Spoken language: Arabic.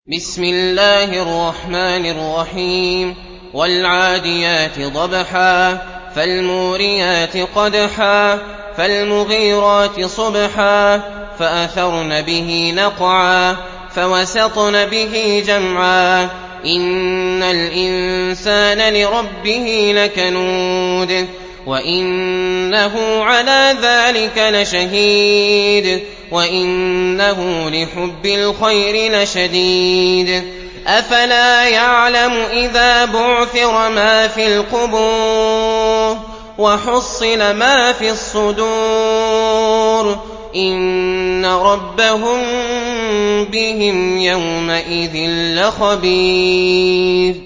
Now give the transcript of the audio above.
بسم الله الرحمن الرحيم والعاديات ضبحا فالموريات قدحا فالمغيرات صبحا فأثرن به نقعا فوسطن به جمعا إن الإنسان لربه لكنود وإنه على ذلك لشهيد وإنه لحب الخير لشديد أفلا يعلم إذا بعثر ما في القبور وحصل ما في الصدور إن ربهم بهم يومئذ لخبير.